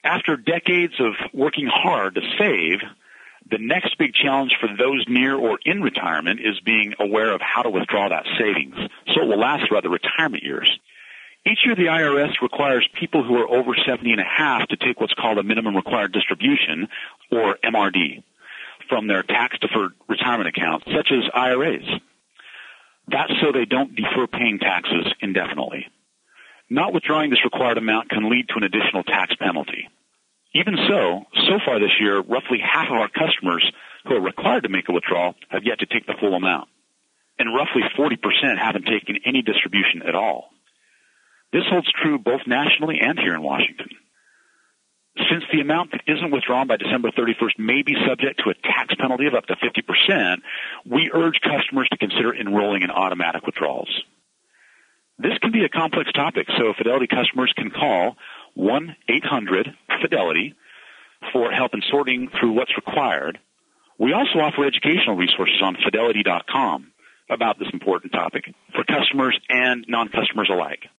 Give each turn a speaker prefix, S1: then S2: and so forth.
S1: After decades of working hard to save, the next big challenge for those near or in retirement is being aware of how to withdraw that savings so it will last throughout the retirement years. Each year, the IRS requires people who are over 70 and a half to take what's called a minimum required distribution, or MRD, from their tax-deferred retirement accounts, such as IRAs. That's so they don't defer paying taxes indefinitely. Not withdrawing this required amount can lead to an additional tax penalty. Even so far this year, roughly half of our customers who are required to make a withdrawal have yet to take the full amount, and roughly 40% haven't taken any distribution at all. This holds true both nationally and here in Washington. Since the amount that isn't withdrawn by December 31st may be subject to a tax penalty of up to 50%, we urge customers to consider enrolling in automatic withdrawals. This can be a complex topic, so Fidelity customers can call 1-800-FIDELITY for help in sorting through what's required. We also offer educational resources on Fidelity.com about this important topic for customers and non-customers alike.